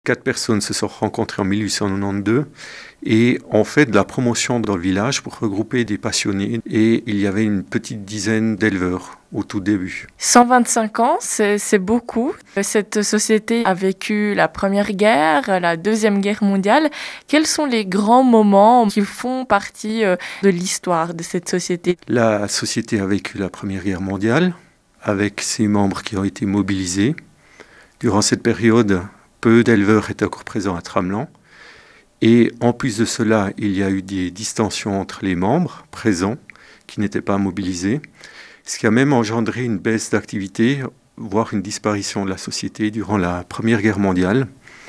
4 personnes se sont rencontrées en 1892 et ont fait de la promotion dans le village pour regrouper des passionnés. Et il y avait une petite dizaine d'éleveurs au tout début. 125 ans, c'est beaucoup. Cette société a vécu la Première Guerre, la Deuxième Guerre mondiale. Quels sont les grands moments qui font partie de l'histoire de cette société? La société a vécu la Première Guerre mondiale avec ses membres qui ont été mobilisés. Durant cette période, peu d'éleveurs étaient encore présents à Tramelan. Et en plus de cela, il y a eu des distensions entre les membres présents qui n'étaient pas mobilisés, ce qui a même engendré une baisse d'activité, voire une disparition de la société durant la Première Guerre mondiale.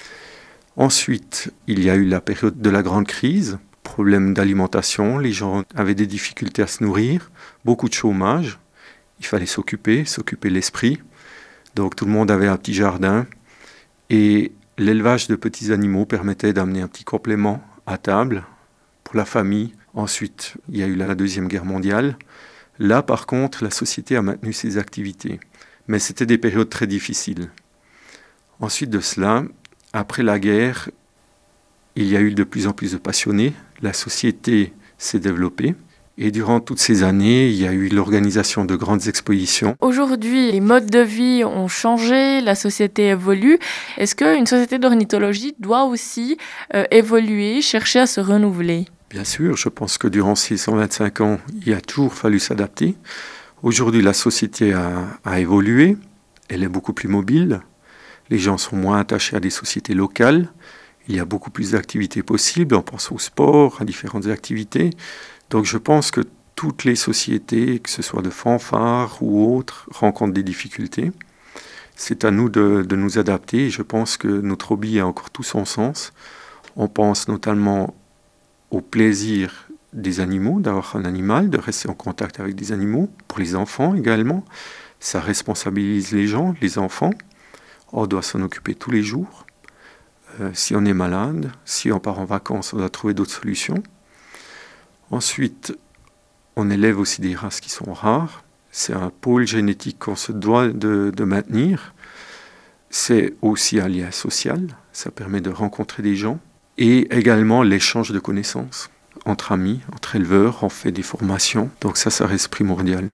Ensuite, il y a eu la période de la grande crise, problème d'alimentation, les gens avaient des difficultés à se nourrir, beaucoup de chômage, il fallait s'occuper de l'esprit. Donc tout le monde avait un petit jardin et l'élevage de petits animaux permettait d'amener un petit complément à table pour la famille. Ensuite, il y a eu la Deuxième Guerre mondiale. Là, par contre, la société a maintenu ses activités. Mais c'était des périodes très difficiles. Ensuite de cela, après la guerre, il y a eu de plus en plus de passionnés. La société s'est développée. Et durant toutes ces années, il y a eu l'organisation de grandes expositions. Aujourd'hui, les modes de vie ont changé, la société évolue. Est-ce qu'une société d'ornithologie doit aussi évoluer, chercher à se renouveler? Bien sûr, je pense que durant ces 125 ans, il a toujours fallu s'adapter. Aujourd'hui, la société a évolué, elle est beaucoup plus mobile. Les gens sont moins attachés à des sociétés locales. Il y a beaucoup plus d'activités possibles, on pense au sport, à différentes activités. Donc je pense que toutes les sociétés, que ce soit de fanfares ou autres, rencontrent des difficultés. C'est à nous de nous adapter et je pense que notre hobby a encore tout son sens. On pense notamment au plaisir des animaux, d'avoir un animal, de rester en contact avec des animaux, pour les enfants également. Ça responsabilise les gens, les enfants. On doit s'en occuper tous les jours. Si on est malade, si on part en vacances, on doit trouver d'autres solutions. Ensuite, on élève aussi des races qui sont rares. C'est un pôle génétique qu'on se doit de maintenir. C'est aussi un lien social. Ça permet de rencontrer des gens. Et également l'échange de connaissances entre amis, entre éleveurs. On fait des formations. Donc ça reste primordial.